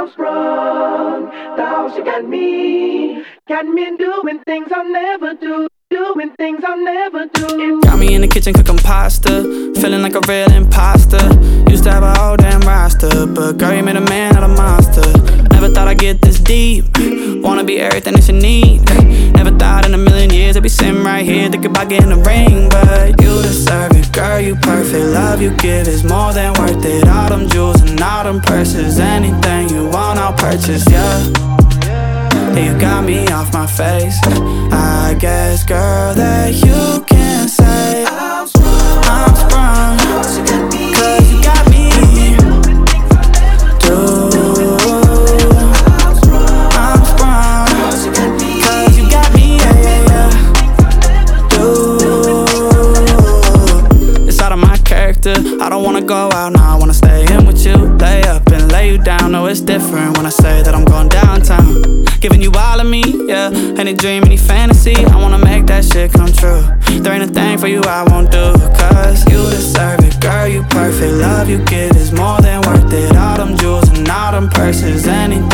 sprung. The house you got me doing things I'll never do. Doing things I'll never do. Got me in the kitchen cooking pasta, feeling like a real imposter. Used to have a whole damn roster, but girl, you made a man out of monster. Never thought I'd get this deep. Wanna be everything that you need. Never thought in a million years I'd be sitting right here thinking about getting a ring, but you deserve it, girl, you perfect. Love you give is more than worth it. All them jewels and all them purses, anything you want I'll purchase, yeah. You got me off my face. I guess, girl, that you can say I'm sprung, cause you got me. I'm sprung, cause you got me, yeah. It's out of my character. I don't wanna go out now, I wanna stay in with you. Lay up and lay you down. No, it's different when I say that I'm going downtown. Giving you all of me, yeah. Any dream, any fantasy, I wanna make that shit come true. There ain't a thing for you I won't do, cause you deserve it, girl, you perfect. Love you give is more than worth it. All them jewels and all them purses, anything